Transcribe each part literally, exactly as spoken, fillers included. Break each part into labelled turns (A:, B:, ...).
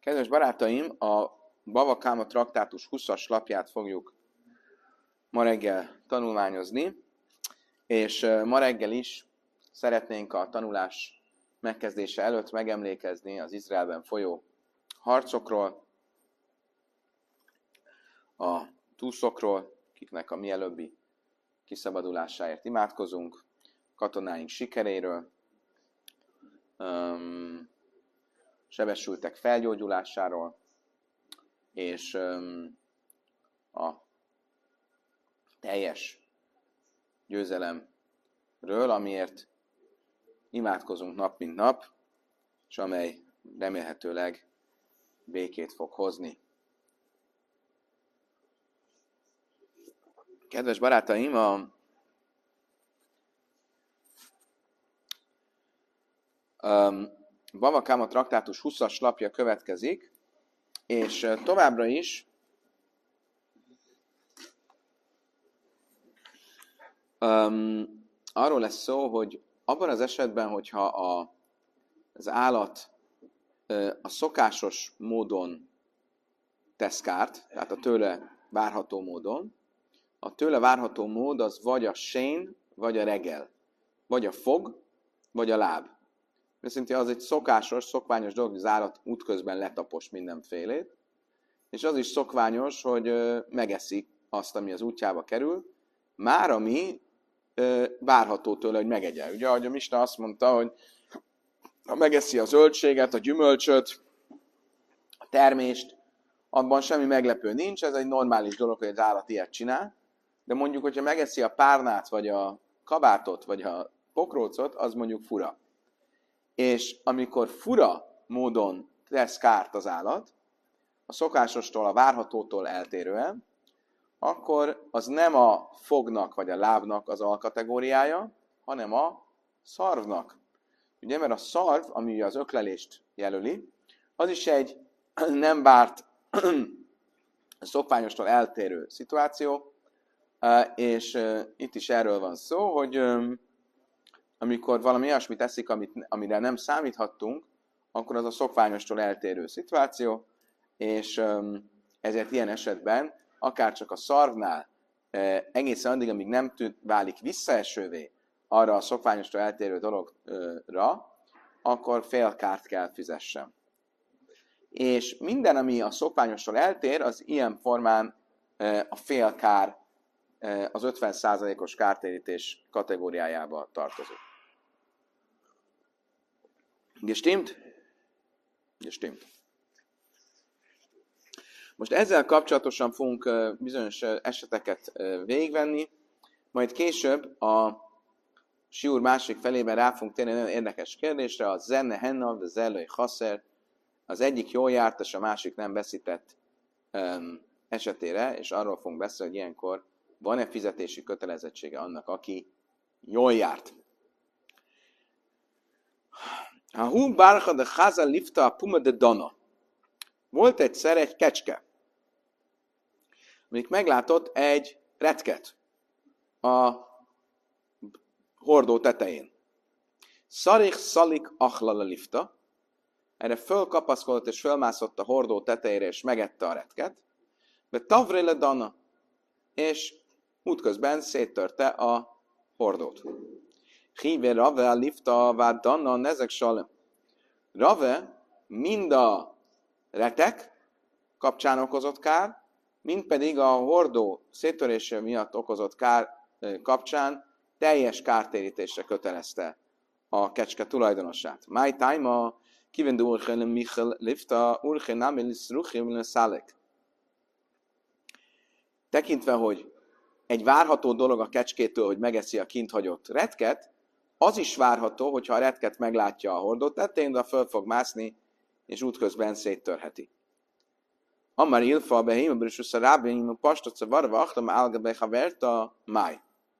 A: Kedves barátaim, a Bava Káma traktátus huszas lapját fogjuk ma reggel tanulmányozni, és ma reggel is szeretnénk a tanulás megkezdése előtt megemlékezni az Izraelben folyó harcokról, a túszokról, akiknek a mielőbbi kiszabadulásáért imádkozunk, katonáink sikeréről, um, sebesültek felgyógyulásáról, és um, a teljes győzelemről, amiért imádkozunk nap mint nap, és amely remélhetőleg békét fog hozni. Kedves barátaim, a um, Bava Káma traktátus huszas lapja következik, és továbbra is um, arról lesz szó, hogy abban az esetben, hogyha a, az állat uh, a szokásos módon tesz kárt, tehát a tőle várható módon, a tőle várható mód az vagy a sén, vagy a regel, vagy a fog, vagy a láb. Viszont az egy szokásos, szokványos dolog, hogy az állat útközben letapos mindenfélét, és az is szokványos, hogy ö, megeszik azt, ami az útjába kerül, már ami ö, várható tőle, hogy megegye. Ugye, ahogy a Misna azt mondta, hogy ha megeszi a zöldséget, a gyümölcsöt, a termést, abban semmi meglepő nincs, ez egy normális dolog, hogy az állat ilyet csinál, de mondjuk, hogyha megeszi a párnát, vagy a kabátot, vagy a pokrócot, az mondjuk fura. És amikor fura módon tesz kárt az állat, a szokásostól, a várhatótól eltérően, akkor az nem a fognak vagy a lábnak az alkategóriája, hanem a szarvnak. Ugye, mert a szarv, ami az öklelést jelöli, az is egy nem várt, szokványostól eltérő szituáció, és itt is erről van szó, hogy amikor valami olyasmit teszik, amit, amire nem számíthattunk, akkor az a szokványostól eltérő szituáció, és um, ezért ilyen esetben, akár csak a szarvnál eh, egészen addig, amíg nem tud, válik visszaesővé arra a szokványostól eltérő dologra, akkor fél kárt kell fizessen. És minden, ami a szokványostól eltér, az ilyen formán eh, a fél kár, eh, az ötven százalékos kártérítés kategóriájába tartozik. Gestimmt? Gestimmt. Most ezzel kapcsolatosan fogunk bizonyos eseteket végigvenni, majd később a siúr másik felében rá fogunk térni nagyon érdekes kérdésre, a zenne henna, a zellői haszer, az egyik jól járt, és a másik nem veszített um, esetére, és arról fogunk beszélni, hogy ilyenkor van-e fizetési kötelezettsége annak, aki jól járt. Ha hú bárha de háza lifta a puma de dana. Volt egyszer egy kecske, amelyik meglátott egy retket a hordó tetején. Szarik szalik achlala lifta. Erre fölkapaszkodott és fölmászott a hordó tetejére és megette a retket. De tavréle dana. És útközben széttörte a hordót. Híve rave a lifta vár dana nezek salem. Rave mind a retek kapcsán okozott kár, mint pedig a hordó széttörése miatt okozott kár kapcsán teljes kártérítésre kötelezte a kecske tulajdonosát. My time a kivendő urchen Michel lifta urchen namelis ruchim szálek. Tekintve, hogy egy várható dolog a kecskétől, hogy megeszi a kint hagyott retket, az is várható, hogyha a retket meglátja a hordó tetején, de föl fog mászni, és útközben széttörheti. Amár ilfa behém, bőrös a rábjén, a pastotca varva, achtam álgabé haverta, máj.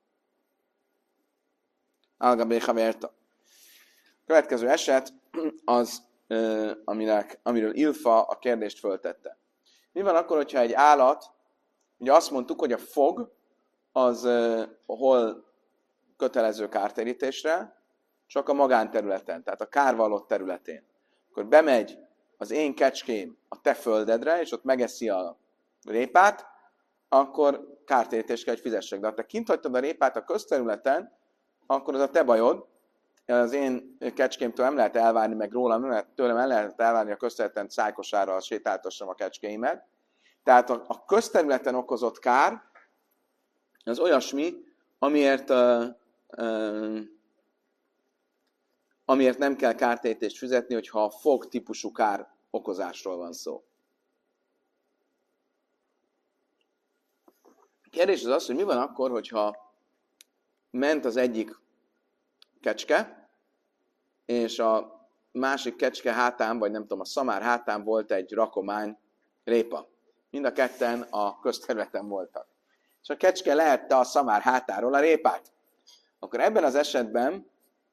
A: Álgabé haverta. Következő eset az, aminek, amiről Ilfa a kérdést föltette. Mi van akkor, hogyha egy állat, ugye azt mondtuk, hogy a fog az hol kötelező kártérítésre, csak a magánterületen, tehát a kárvallott területén. Akkor bemegy az én kecském a te földedre, és ott megeszi a répát, akkor kártérítést kell, hogy fizessek. De ha te kint hagytad a répát a közterületen, akkor az a te bajod, az én kecskémtől nem lehet elvárni, meg rólam nem lehet, tőlem el lehet elvárni a közterületen szájkosára sétáltassam a kecskéimet. Tehát a, a közterületen okozott kár az olyasmi, amiért, uh, uh, amiért nem kell kártérítést fizetni, hogyha a fog típusú kár okozásról van szó. Kérdés az az, hogy mi van akkor, hogyha ment az egyik kecske, és a másik kecske hátán, vagy nem tudom, a szamár hátán volt egy rakomány répa. Mind a ketten a közterületen voltak. És a kecske lehette a szamár hátáról a répát. Akkor ebben az esetben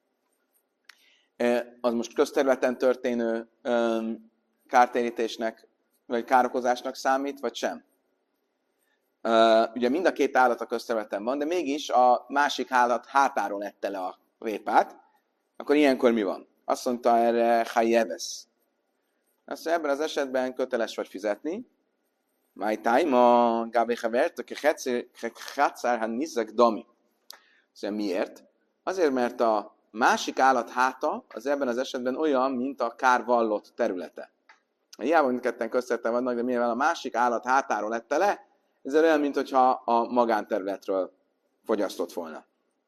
A: az most közterületen történő kártérítésnek, vagy károkozásnak számít, vagy sem? Ugye mind a két állat a közterületen van, de mégis a másik állat hátáról ette le a répát. Akkor ilyenkor mi van? Azt mondta erre Hajevesz. Azt mondja, ebben az esetben köteles vagy fizetni. Máj tájma, gávé havert, aki hátszárhán nizzek dami. Azt mondja, miért? Azért, mert a másik állat háta az ebben az esetben olyan, mint a kárvallott területe. Hiába mindketten közterületen vannak, de mivel a másik állat hátáról lette le, ez olyan, mintha a magánterületről fogyasztott volna.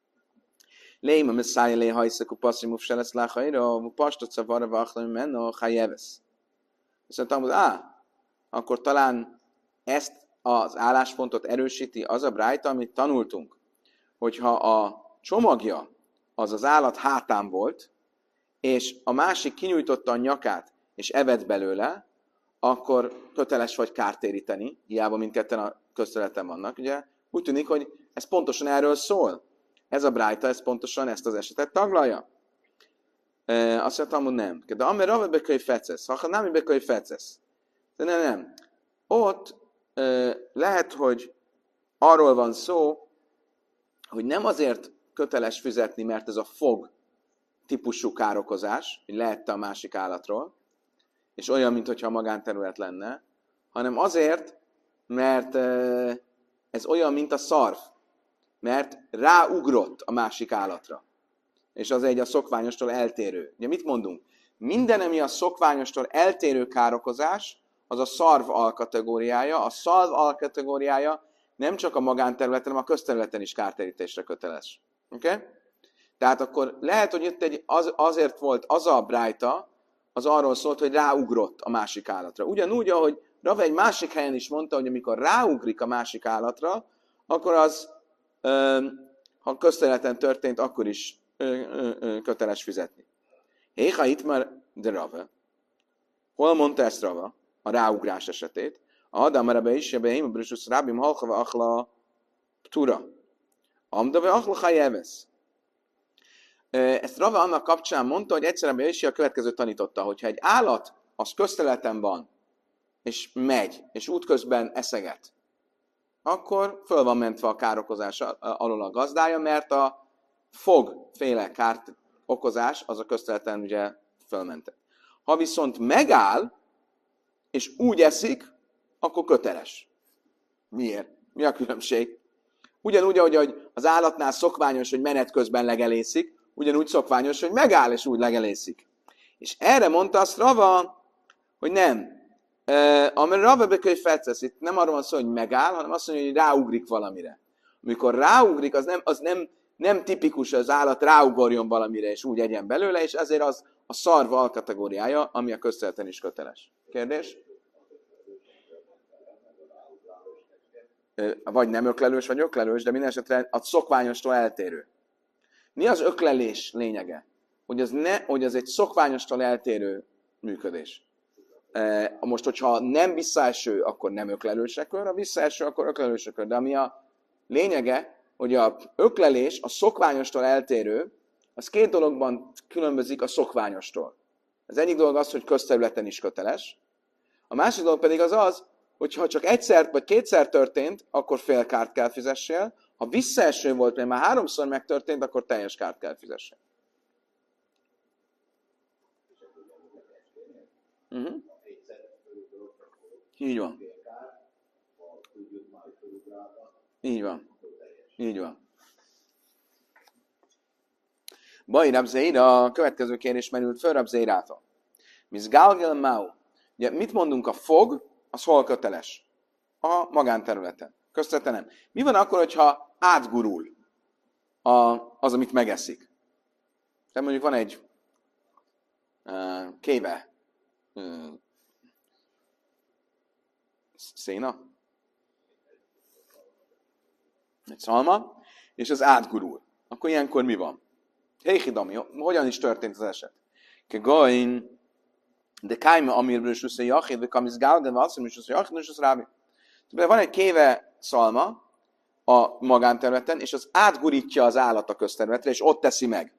A: Léma messzáj lé hajszakú passzimúf se lesz láhaira, pastot szavarra vachlam menno hajevesz. Azt mondtam, hogy á, akkor talán ezt az álláspontot erősíti az a brájta, amit tanultunk, hogyha a csomagja az az állat hátán volt, és a másik kinyújtotta a nyakát, és evett belőle, akkor köteles vagy kártéríteni, hiába mindketten a közterületen vannak. Ugye úgy tűnik, hogy ez pontosan erről szól. Ez a brájta, ez pontosan ezt az esetet taglalja. E, azt mondtam, hogy nem. De amely rave beköly fecesz, ha nem beköly fecesz. De nem, nem. Ott e, lehet, hogy arról van szó, hogy nem azért köteles fizetni, mert ez a fog típusú károkozás, hogy lehette a másik állatról, és olyan, mintha magánterület lenne, hanem azért, mert ez olyan, mint a szarv, mert ráugrott a másik állatra. És az egy a szokványostól eltérő. Ugye mit mondunk? Minden, ami a szokványostól eltérő károkozás, az a szarv alkategóriája. A szarv alkategóriája nem csak a magánterületen, hanem a közterületen is kártérítésre köteles. Oké? Okay? Tehát akkor lehet, hogy itt egy, az, azért volt az a brájta, az arról szólt, hogy ráugrott a másik állatra. Ugyanúgy, ahogy Rava egy másik helyen is mondta, hogy amikor ráugrik a másik állatra, akkor az, ha közterületen történt, akkor is köteles fizetni. Héha itt már, de Rava. Hol mondta ezt Rava? A ráugrás esetét. A Adam Rabbe is, Rabbe Hima Brüssus Rabim Halchava Achla Ptura. Amdave Achla Chajevesz. Ezt Rava annak kapcsán mondta, hogy egyszer Rabbe is a következőt tanította, hogyha egy állat az közterületen van, és megy, és útközben eszeget, akkor föl van mentve a károkozás alól a gazdája, mert a fogféle kárt okozás az a közterületen ugye fölmentett. Ha viszont megáll, és úgy eszik, akkor köteles. Miért? Mi a különbség? Ugyanúgy, ahogy az állatnál szokványos, hogy menet közben legelészik, ugyanúgy szokványos, hogy megáll, és úgy legelészik. És erre mondta azt Rava, hogy nem. Uh, amire Rava bekönyv feltesz, itt nem arról van szó, hogy megáll, hanem azt mondja, hogy ráugrik valamire. Amikor ráugrik, az nem, az nem, nem tipikus, az állat ráugorjon valamire, és úgy egyen belőle, és ezért az a szarva alkategóriája, ami a közterületen is köteles. Kérdés? Uh, vagy nem öklelős, vagy öklelős, de minden esetre a szokványostól eltérő. Mi az öklelés lényege? Hogy az, ne, hogy az egy szokványostól eltérő működés. Most, hogyha nem visszaeső, akkor nem öklelősre kör, ha visszaeső, akkor öklelősre kör. De ami a lényege, hogy a öklelés a szokványostól eltérő, az két dologban különbözik a szokványostól. Az egyik dolog az, hogy közterületen is köteles. A másik dolog pedig az az, hogy ha csak egyszer vagy kétszer történt, akkor fél kárt kell fizessél. Ha visszaeső volt, mert már háromszor megtörtént, akkor teljes kárt kell fizessél. Uh-huh. Így van. Így van. Így van. Baj Rabzeira, a következő kérdés merült föl Rabzeirától. Misz Galgel Mau. Ugye mit mondunk, a fog, az hol köteles? A magánterületen. Köztete nem. Mi van akkor, hogyha átgurul a, az, amit megeszik? Tehát mondjuk van egy uh, kéve uh, széna, egy szalma, és az átgurul. Akkor ilyenkor mi van? Héhidami, hogyan is történt az eset? Ke goin, de kájma amirből is össze jachid, de kamisz gálden, vasszom is össze jachid, és az rábi. Van egy kéve szalma a magánterületen, és az átgurítja az állat a közterületre, és ott teszi meg.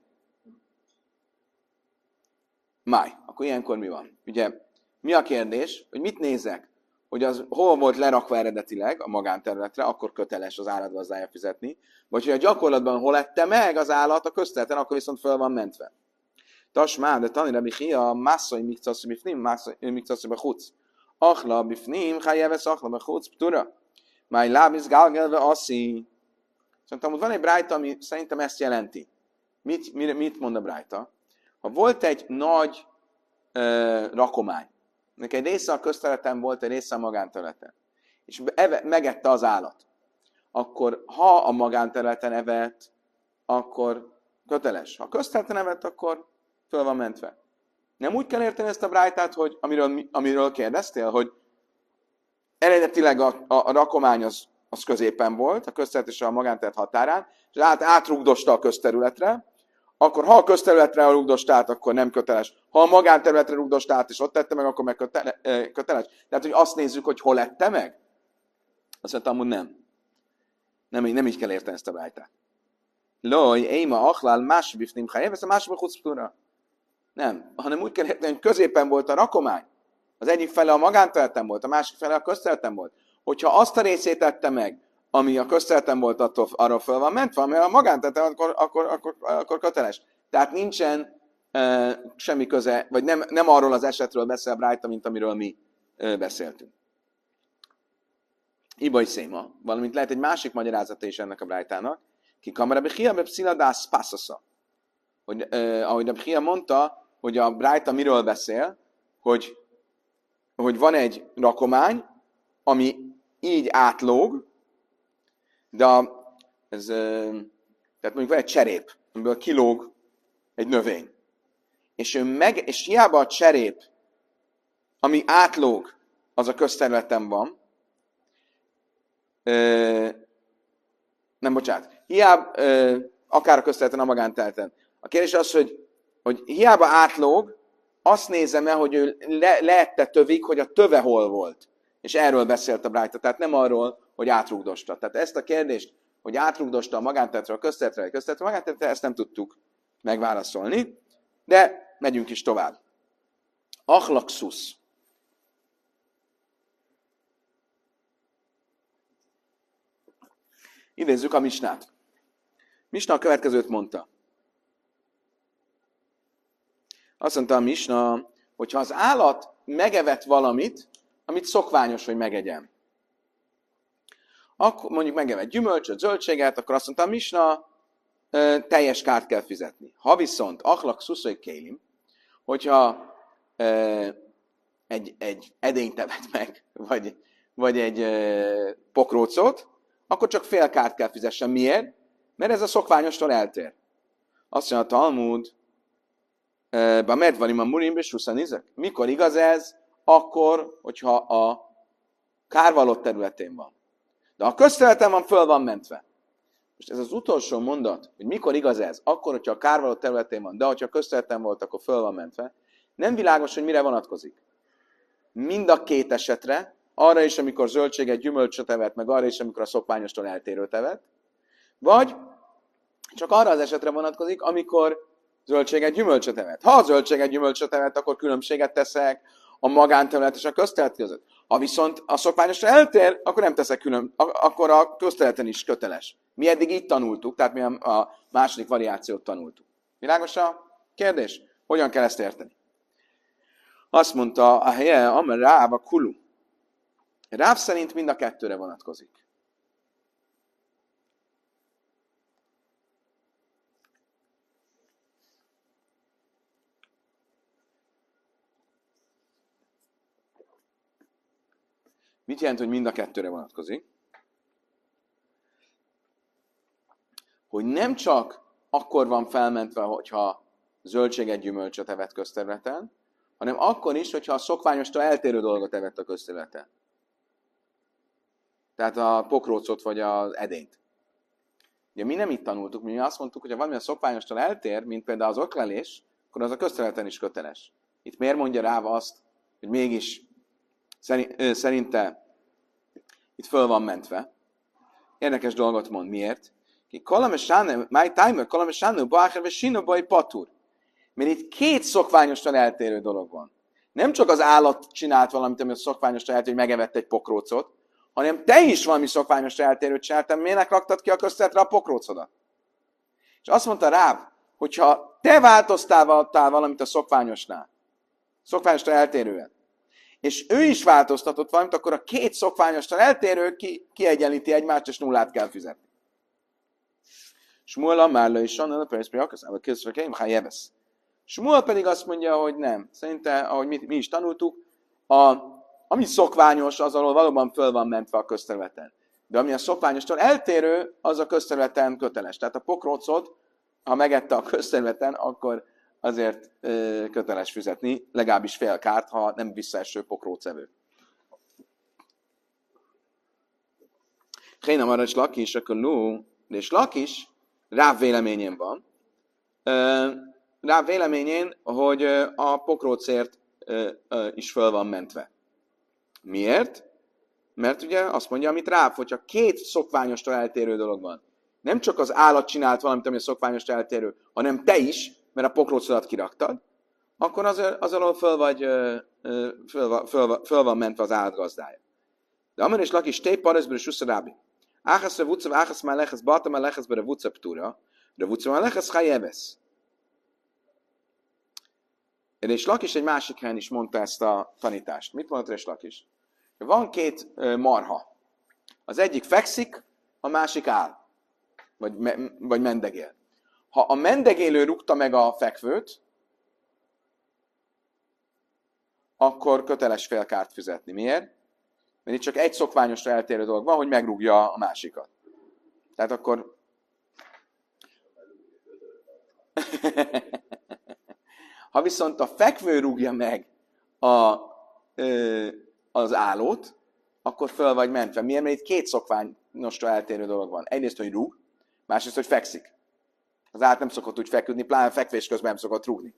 A: Máj, akkor ilyenkor mi van? Ugye, mi a kérdés, hogy mit nézek? Hogy az hol volt lerakva eredetileg a magánterületre, akkor köteles az állatgazdája fizetni, vagy hogy a gyakorlatban hol ette meg az állat a közterületen, akkor viszont föl van mentve. Tasmá, de tanira bichia, masszai mikcaszi bifnim, masszai mikcaszi bechutz. Achla bifnim, hájevesz achla bechutz, ptura. Máj lábisz gálgelve asszi. Szerintem van egy brájta, ami szerintem ezt jelenti. Mit, mit mond a brájta? Ha volt egy nagy uh, rakomány, neki egy része a közterületen volt, egy része a magánterületen, és eve, megette az állat, akkor ha a magánterületen evett, akkor köteles. Ha a közterületen evett, akkor föl van mentve. Nem úgy kell érteni ezt a brájtát, hogy amiről, amiről kérdeztél, hogy eredetileg a, a, a rakomány az, az középen volt, a közterület és a magánterület határán, és át, átrugdosta a közterületre, akkor ha a közterületre rugdosta át, akkor nem köteles. Ha a magánterületre rugdosta át, és ott tette meg, akkor meg köteles. Tehát, hogy azt nézzük, hogy hol ette meg? Azt mondtam, hogy nem. Nem, nem így kell érteni ezt a brájtát. Loj, éjma, achlál, más bifnim, ha évesz, a másik chucptura. Nem, hanem úgy kell érteni, hogy középen volt a rakomány. Az egyik fele a magánterületen volt, a másik fele a közterületen volt. Hogyha azt a részét tette meg, ami a közterületen volt, attól, arról föl van mentve, ami a magánterületen, akkor, akkor, akkor, akkor köteles. Tehát nincsen uh, semmi köze, vagy nem, nem arról az esetről beszél Brájta, mint amiről mi uh, beszéltünk. Ibai széma, valamint lehet egy másik magyarázata is ennek a Brájtának, ki kamarabi hiabe psziladász pászasza. Hogy, uh, ahogy a Bchia mondta, hogy a Brájta miről beszél, hogy, hogy van egy rakomány, ami így átlóg, de a, ez, tehát mondjuk van egy cserép, amiből kilóg egy növény. És, ő meg, és hiába a cserép, ami átlóg, az a közterületen van, ö, nem, bocsánat, hiába, ö, akár a közterületen, a magánterületen. A kérdés az, hogy, hogy hiába átlóg, azt nézem el, hogy ő le, leette tövig, hogy a töve hol volt. És erről beszélt a Brájta, tehát nem arról, hogy átrugdosta. Tehát ezt a kérdést, hogy átrugdosta a magánterületre, a közterületre, a közterületre, a magánterületre, ezt nem tudtuk megválaszolni, de megyünk is tovább. Achlaxus. Idézzük a Misnát. Misna a következőt mondta. Azt mondta a Misna, hogyha az állat megevett valamit, amit szokványos, hogy megegyem. Akkor mondjuk megevett gyümölcsöt, zöldséget, akkor azt mondta a Misna, teljes kárt kell fizetni. Ha viszont achlak szuszai kélim, hogyha egy, egy edényt evett meg, vagy, vagy egy pokrócot, akkor csak fél kárt kell fizessen. Miért? Mert ez a szokványostól eltér. Azt mondja a Talmud, ba medvanim a murim és huszanizek. Mikor igaz ez? Akkor, hogyha a kárvalott területén van. De a közterületen van, föl van mentve. Most ez az utolsó mondat, hogy mikor igaz ez? Akkor, hogyha a kárvalott területén van, de hogyha a közterületen volt, akkor föl van mentve. Nem világos, hogy mire vonatkozik. Mind a két esetre, arra is, amikor zöldséget, gyümölcsöt evett, meg arra is, amikor a szokványostól eltérőt evett, vagy csak arra az esetre vonatkozik, amikor zöldséget, gyümölcsöt evett. Ha a zöldséget, gyümölcsöt evett, akkor különbséget teszek a magánterület és a közterület között. Ha viszont a szokványosra eltér, akkor nem teszek külön, akkor a közterületen is köteles. Mi eddig így tanultuk, tehát mi a második variációt tanultuk. Világos a kérdés? Hogyan kell ezt érteni? Azt mondta, a helye, amerrába kulu. Ráv szerint mind a kettőre vonatkozik. Mit jelent, hogy mind a kettőre vonatkozik? Hogy nem csak akkor van felmentve, hogyha zöldséget, gyümölcsöt evett közterületen, hanem akkor is, hogyha a szokványostól eltérő dolgot evett a közterületen. Tehát a pokrócot vagy az edényt. Ugye mi nem itt tanultuk, mi azt mondtuk, hogy ha valami a szokványostól eltér, mint például az oklelés, akkor az a közterületen is köteles. Itt miért mondja Ráv azt, hogy mégis szerinte itt föl van mentve? Érdekes dolgot mond. Miért? Mert itt két szokványostól eltérő dolog van. Nem csak az állat csinált valamit, ami a szokványostól eltérő, hogy megevett egy pokrócot, hanem te is valami szokványostól eltérőt csináltál, miért raktad ki a közterületre a pokrócodat? És azt mondta Ráv, hogyha te változtál valamit a szokványosnál, szokványostól eltérően, és ő is változtatott valamit, akkor a két szokványostól eltérő ki, kiegyenlíti egymást, és nullát kell fizetni. Smuel Amárló is onnan a percben akaszába készülkeim, ha jevesz. Smuel pedig azt mondja, hogy nem. Szerinte, ahogy mi, mi is tanultuk, a, ami szokványos, az alól valóban föl van mentve a közterületen. De ami a szokványostól eltérő, az a közterületen köteles. Tehát a pokrócot, ha megette a közterületen, akkor azért ö, köteles fizetni, legalábbis fél kárt, ha nem visszaeső pokrócevő. Héna marad és Lakis, akkor ló, és Lakis Ráv véleményén van. Ráv véleményén, hogy a pokrócért is föl van mentve. Miért? Mert ugye azt mondja, amit Ráv, hogyha két szokványostól eltérő dolog van. Nem csak az állat csinált valamit, ami a szokványostól eltérő, hanem te is, mert a pokrócodat kiraktad, akkor az, az alól föl, vagy, föl, föl, föl van mentve az állatgazdája. De amely is Lakis té paraszbőr és uszarábi. Áchasz revutza, áchasz már lechesz, bata már lechesz, be revutza ptúra, revutza már lechesz, hajevesz. És Lakis egy másik helyen is mondta ezt a tanítást. Mit mondta és Lakis? Van két marha. Az egyik fekszik, a másik áll. Vagy, vagy mendegél. Ha a mendegélő rúgta meg a fekvőt, akkor köteles félkárt fizetni. Miért? Mert itt csak egy szokványosra eltérő dolog van, hogy megrúgja a másikat. Tehát akkor... Ha viszont a fekvő rúgja meg a, ö, az állót, akkor föl vagy mentve. Miért? Mert itt két szokványosra eltérő dolog van. Egyrészt, hogy rúg, másrészt, hogy fekszik. Az állat nem szokott úgy feküdni, pláne fekvés közben nem szokott rúgni.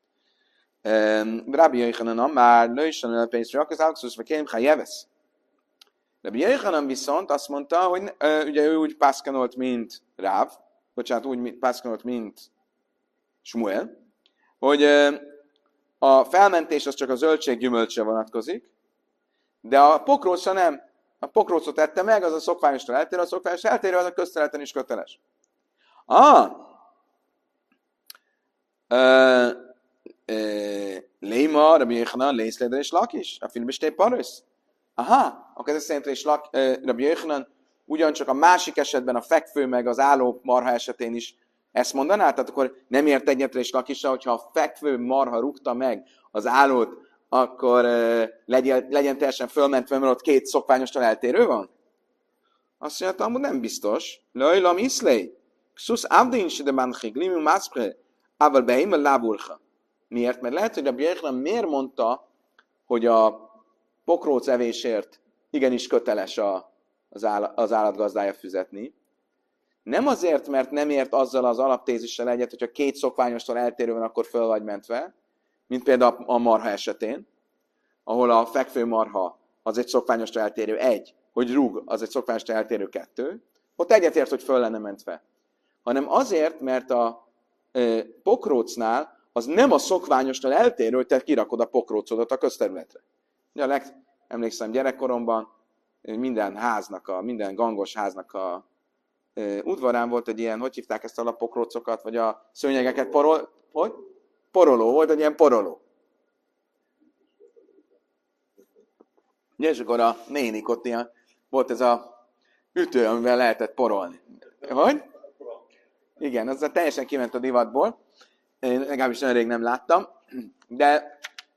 A: Rabbi Yochanan már lőjön a pénzre, akkor az állat vagy kérem, ha jevesz. Rabbi Yochanan viszont azt mondta, hogy uh, ugye ő úgy pászkanolt, mint Ráv, bocsánat, úgy pászkanolt, mint Smuel, hogy uh, a felmentés az csak a zöldséggyümölcsre vonatkozik, de a pokrócra nem. A pokrócot tette meg, az a szokványostól eltérő, a szokványostól eltérő, az a közterületen is köteles. Ah! Uh, uh, Léma, Rabbi Yochanan, Lészléder és Lakis, a filmbesté parösz. Aha, akkor ez szerint is uh, Rabbi Yochanan ugyancsak a másik esetben a fekvő meg az álló marha esetén is ezt mondaná? Tehát akkor nem ért egyetre és Lakisra, hogyha a fekvő marha rúgta meg az állót, akkor uh, legyen, legyen teljesen fölmentve, mert ott két szokványostól eltérő van? Azt mondja, amúgy nem biztos. Lajlam iszlej. Xusz avdin se de manchig, limu mászpre, ával beim a láburcha. Miért? Mert lehet, hogy a Björklan miért mondta, hogy a pokróc evésért igenis köteles a, az, áll, az állatgazdája fizetni. Nem azért, mert nem ért azzal az alaptézissel egyet, hogyha két szokványostól eltérő van, akkor föl vagy mentve, mint például a marha esetén, ahol a fekvő marha az egy szokványostól eltérő egy, hogy rúg, az egy szokványostól eltérő kettő, ott egyetért, hogy föl lenne mentve. Hanem azért, mert a e, pokrócnál az nem a szokványostól eltérő, hogy te kirakod a pokrócodat a közterületre. Ja, leg, emlékszem gyerekkoromban minden háznak, a, minden gangos háznak a e, udvarán volt egy ilyen, hogy hívták ezt a pokrócokat, vagy a szőnyegeket, porol, hogy? Poroló, volt egy ilyen poroló. Ugye, és akkor a nénik ott ilyen, volt ez a ütő, amivel lehetett porolni. Hogy? Igen, az teljesen kiment a divatból. Én legalábbis nagyon rég nem láttam. De,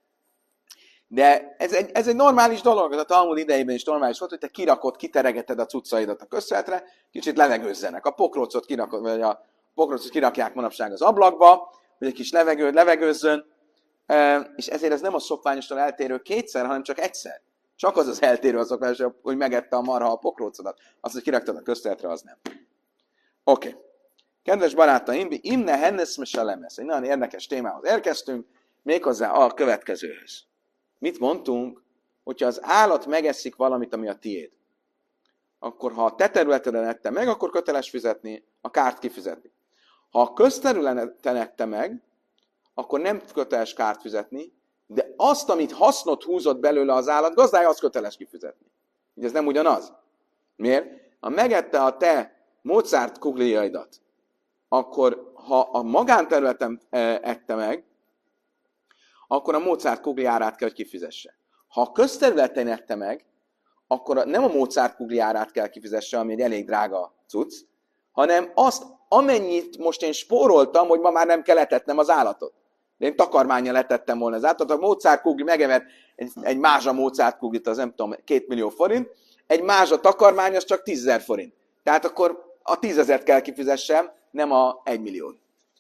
A: de ez, egy, ez egy normális dolog, ez a Talmud idejében is normális volt, hogy te kirakod, kiteregeted a cuccaidat a köszönetre, kicsit levegőzzenek. A pokrócot kirakod, vagy a pokrócot kirakják manapság az ablakba, hogy egy kis levegőd levegőzzön, és ezért ez nem a szokványostól eltérő kétszer, hanem csak egyszer. Csak az az eltérő a szokványos, hogy megette a marha a pokrócodat. Azt, hogy kiraktad a köszönetre, az nem. Oké. Okay. Kedves barátaim, imne hennes meselemesz. Egy nagyon érdekes témához érkeztünk, méghozzá a következőhöz. Mit mondtunk? Hogyha az állat megeszik valamit, ami a tiéd, akkor ha a te területeden ette meg, akkor köteles fizetni, a kárt kifizetni. Ha a közterületen ette meg, akkor nem köteles kárt fizetni, de azt, amit hasznot húzott belőle az állat gazdája, az köteles kifizetni. Ugye ez nem ugyanaz. Miért? Ha megette a te Mozart kugliaidat, akkor ha a magánterületen ette meg, akkor a Mozart kugli árát kell, hogy kifizesse. Ha a közterületen ette meg, akkor nem a Mozart kugli árát kell kifizesse, ami egy elég drága cucc, hanem azt, amennyit most én spóroltam, hogy ma már nem kell etetnem az állatot. De én takarmánnyal letettem volna az állatot. A Mozart kugli megevett egy, egy mázsa Mozart kuglit, az nem tudom, két millió forint, egy mázsa takarmány, az csak tízezer forint. Tehát akkor a tízezert kell kifizessem, nem a egymilliót.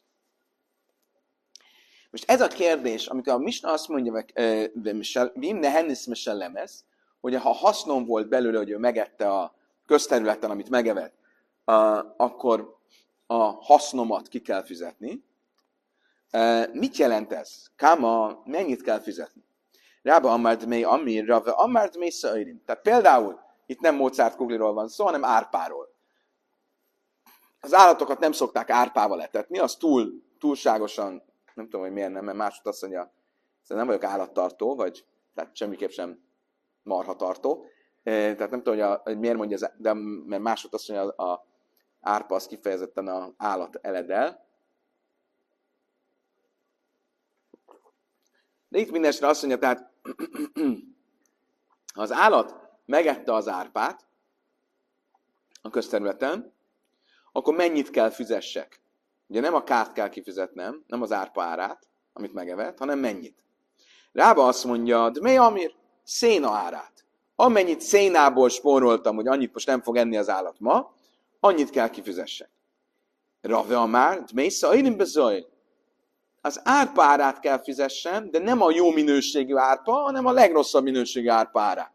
A: Most ez a kérdés, amikor a Misna azt mondja, Vimne hennis mesellemesz, hogy ha hasznom volt belőle, hogy ő megette a közterületen, amit megevett, akkor a hasznomat ki kell fizetni. Mit jelent ez? Káma, mennyit kell fizetni? Rába amart mély amir, rave amart mély szairim. Tehát például itt nem Mozart kugliról van szó, hanem árpáról. Az állatokat nem szokták árpával etetni, az túl, túlságosan, nem tudom, hogy miért nem, mert másod azt mondja, nem vagyok állattartó, vagy tehát semmiképp sem marhatartó. Tehát nem tudom, hogy, a, hogy miért mondja, ez, de mert másod azt mondja, a, a árpa az kifejezetten az állat eledel. De itt mindenesre azt mondja, tehát ha az állat megette az árpát a közterületen, akkor mennyit kell fizessek? Ugye nem a kárt kell kifizetnem, nem az árpa árát, amit megevett, hanem mennyit. Rába azt mondja, de mi amir? Széna árát. Amennyit szénából spóroltam, hogy annyit most nem fog enni az állat ma, annyit kell kifizessek. Rave amár, de mi szairim bezajl? Az árpa árát kell fizessem, de nem a jó minőségű árpa, hanem a legrosszabb minőségű árpa árát.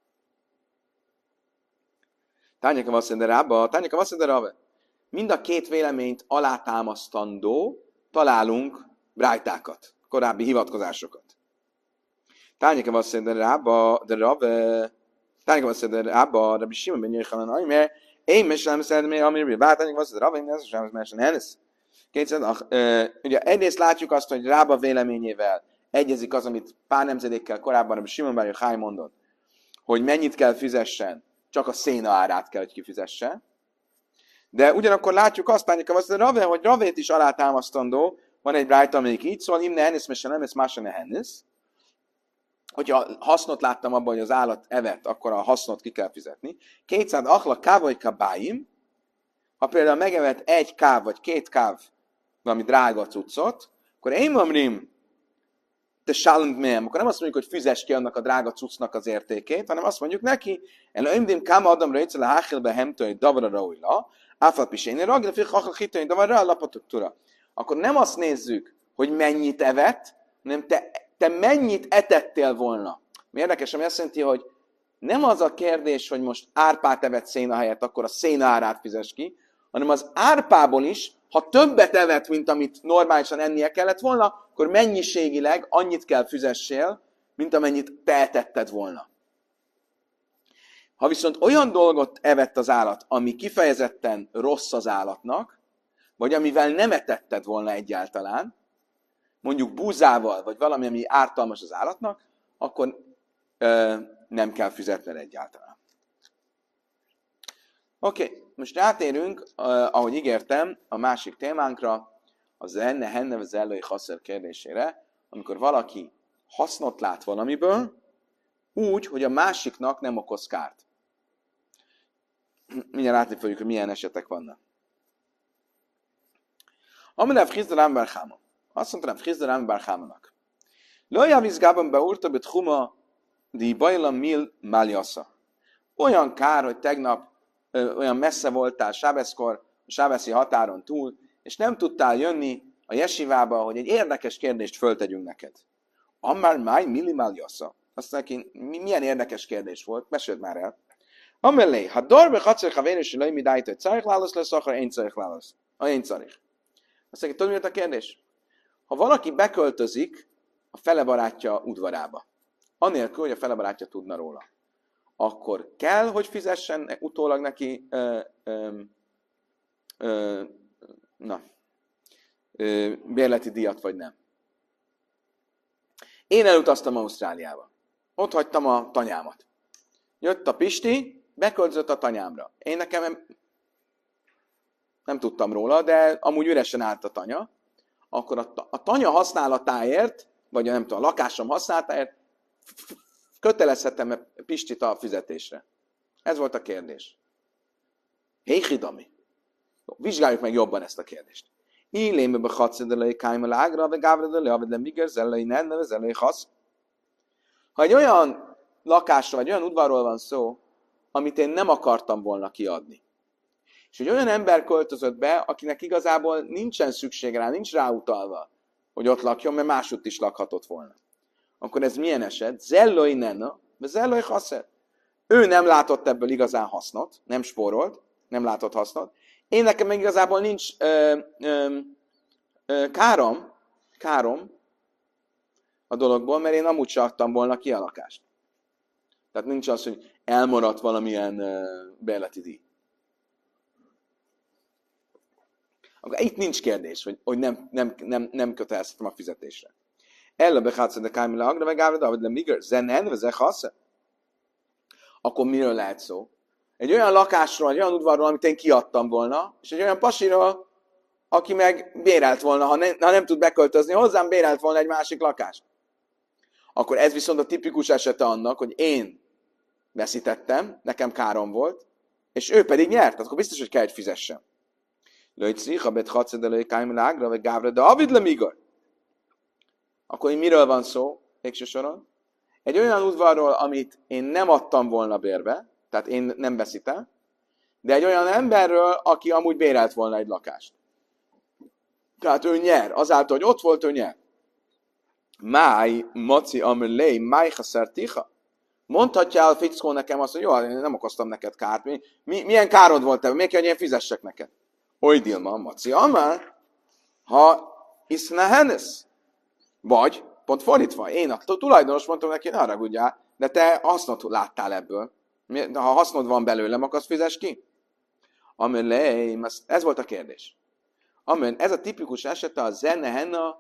A: Tányaka vasszende rába, tányaka vasszende rave. Mind a két véleményt alátámasztandó találunk brájtákat, korábbi hivatkozásokat. Tányaka vasszende rába, de rave, tányaka vasszende rába, rabbi Simon ben Yochanan, mert én mesélem szeretném, amire bár tányaka vasszende rave, én ezt sem mesélem hennes. Kétszer, ugye egyrészt látjuk azt, hogy Rába véleményével egyezik az, amit pár nemzedékkel korábban a Simon ben Yochai mondott, hogy mennyit kell fizessen, csak a széna árát kell, hogy kifizesse. De ugyanakkor látjuk azt, hogy Rave, hogy Ravét is alátámasztandó, van egy brájta, amelyik így szól, imne hennis, mese nem, ez mása ne hennis. Hogyha hasznot láttam abban, hogy az állat evett, akkor a hasznot ki kell fizetni. Kétszád achla kávai kabáim, ha például megevett egy káv vagy két káv, valami drága cuccot, akkor én mamrim, te sálunk mém, akkor nem azt mondjuk, hogy fizess ki annak a drága cuccnak az értékét, hanem azt mondjuk neki, el ömdim káma adam rejtszel a háchilbe hemtői davra raújla, áfat piséni rag, de fi hachal hitői davra a lapotoktura. Akkor nem azt nézzük, hogy mennyit evett, hanem te, te mennyit etettél volna. Mi érdekes, ami azt jelenti, hogy nem az a kérdés, hogy most árpát evett széna helyett, akkor a széna árát fizes ki, hanem az árpából is, ha többet evett, mint amit normálisan ennie kellett volna, akkor mennyiségileg annyit kell fizessél, mint amennyit te etetted volna. Ha viszont olyan dolgot evett az állat, ami kifejezetten rossz az állatnak, vagy amivel nem etetted volna egyáltalán, mondjuk búzával, vagy valami, ami ártalmas az állatnak, akkor ö, nem kell fizetned egyáltalán. Oké, okay. Most rátérünk, uh, ahogy ígértem, a másik témánkra, az enne, henne, az ellői haszer kérdésére, amikor valaki hasznot lát valamiből, úgy, hogy a másiknak nem okoz kárt. Mindjárt látni fogjuk, hogy milyen esetek vannak. Amirev Chizda Rám bar Chama. Azt mondta Rám Chizda Rám bar Chamának. Lőjavíz gában beúrta bet huma di bajlam mil máljasza. Olyan kár, hogy tegnap ö, olyan messze voltál Sábeszkor, a sábeszi határon túl, és nem tudtál jönni a jesivába, hogy egy érdekes kérdést föltegyünk neked. Ammár máj milli máljasza. Azt neki, milyen érdekes kérdés volt? Meséld már el. Amelé, ha dorbe hatszer havéres, hogy mi dájt, hogy czarich lálasz lesz, akkor én czarich lálasz. Ha én czarich. Azt neki, tudod, mi a kérdés? Ha valaki beköltözik a fele barátja udvarába, anélkül, hogy a fele barátja tudna róla, akkor kell, hogy fizessen utólag neki ö, ö, ö, na, ö, bérleti díjat, vagy nem. Én elutaztam Ausztráliába. Ott hagytam a tanyámat. Jött a Pisti, beköltözött a tanyámra. Én nekem nem tudtam róla, de amúgy üresen állt a tanya. Akkor a, a tanya használatáért, vagy nem tudom, a lakásom használatáért kötelezhetem Pistit a fizetésre. Ez volt a kérdés. Héhidami. Vizsgáljuk meg jobban ezt a kérdést. Illémbe be hatszedölei kájma ágra, de gávredölei, avedle miger, zellei nenne, zellei hasz. Ha egy olyan lakásra, vagy olyan udvarról van szó, amit én nem akartam volna kiadni, és egy olyan ember költözött be, akinek igazából nincsen szükség rá, nincs ráutalva, hogy ott lakjon, mert másutt is lakhatott volna. Akkor ez milyen eset? Zelloi nenne, de zelloi hasz. Ő nem látott ebből igazán hasznot, nem spórolt, nem látott hasznot. Én nekem meg igazából nincs ö, ö, ö, károm, károm a dologból, mert én amúgy sem adtam volna ki a lakást. Tehát nincs az, hogy elmaradt valamilyen ö, bérleti díj. Akkor itt nincs kérdés, hogy, hogy nem, nem, nem, nem kötelezhetem a fizetésre. Ella bechatsz de kájmile agra, meg ávra, de miger, zenen, vagy zechasze. Akkor miről lehet szó? Egy olyan lakásról, egy olyan udvarról, amit én kiadtam volna, és egy olyan pasiról, aki meg bérelt volna, ha, ne, ha nem tud beköltözni, hozzám bérelt volna egy másik lakást. Akkor ez viszont a tipikus esete annak, hogy én veszítettem, nekem károm volt, és ő pedig nyert, akkor biztos, hogy kell, hogy fizessem. Lőjtszik, ha bet hatszedelői kájmil ágra, vagy gávra, de avid le migor. Akkor miről van szó, végső soron? Egy olyan udvarról, amit én nem adtam volna bérbe, tehát én nem veszítem, de egy olyan emberről, aki amúgy bérelt volna egy lakást. Tehát ő nyer, azáltal, hogy ott volt, ő nyer. Máj, maci, amrlé, máj, haszertiha. Mondhatja a fickó nekem azt, hogy jó, én nem okoztam neked kárt. Mi, mi, milyen károd volt ebben? Miért kell, hogy én fizessek neked? Oly dilma, maci, amár, ha isznehenesz. Vagy, pont fordítva, én a tulajdonos mondtam neki, ne haragudjál, de te hasznot láttál ebből. Ha hasznod van belőlem, akkor azt fizes ki? Amellé, ez volt a kérdés. Amen, ez a tipikus esete a zene henna,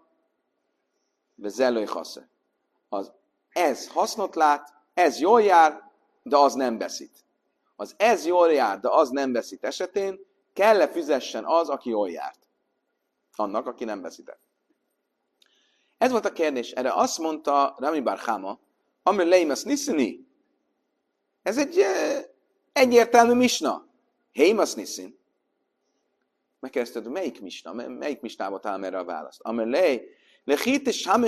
A: de zellői hasze. Az ez hasznot lát, ez jól jár, de az nem veszít. Az ez jól jár, de az nem veszít esetén kell-e fizessen az, aki jól járt? Annak, aki nem veszített. Ez volt a kérdés. Erre azt mondta Rami bar Chama, amir leimas niszini. Ez egy e, egyértelmű misna. Heimas niszin. Megkérdezted, melyik misna? Melyik misnába talál erre a választ? Amir lei, lechite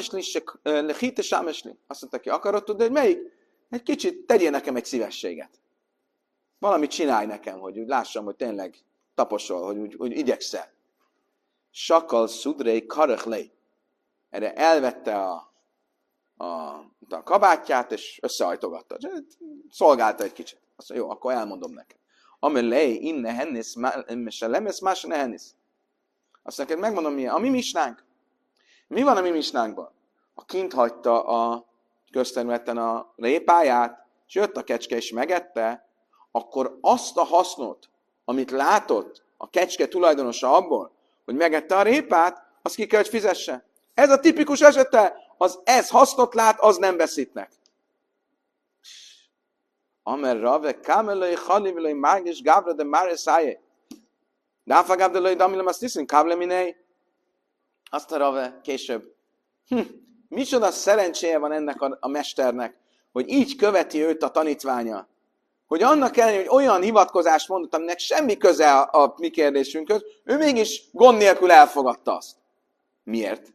A: sámesli. Azt mondta ki, akarod tudni, hogy melyik? Egy kicsit tegyél nekem egy szívességet. Valamit csinálj nekem, hogy úgy lássam, hogy tényleg taposol, hogy úgy, úgy igyekszel. Sakal szudrei karachlei. Erre elvette a, a, a kabátját, és összehajtogatta. Szolgálta egy kicsit. Azt mondja, jó, akkor elmondom neked. Amelé, inne hennisz, se lemesz, más ne hennisz. Azt neked megmondom, milyen. A mi misnánk. Mi van a mi misnánkban? A kint hagyta a közterületen a répáját, és jött a kecske, és megette, akkor azt a hasznot, amit látott a kecske tulajdonosa abból, hogy megette a répát, azt ki kell, hogy fizesse. Ez a tipikus esete, az ez hasznot lát, az nem veszítnek. Amer rave kamelai khalivilai mágis gávra de már szájé. Dáfa gávdelai damilem azt hiszünk, kávleminei. Azt a rave később. Hm, micsoda szerencséje van ennek a, a mesternek, hogy így követi őt a tanítványa. Hogy annak ellenére, hogy olyan hivatkozást mondott, aminek semmi köze a, a mi kérdésünkhöz, ő mégis gond nélkül elfogadta azt. Miért?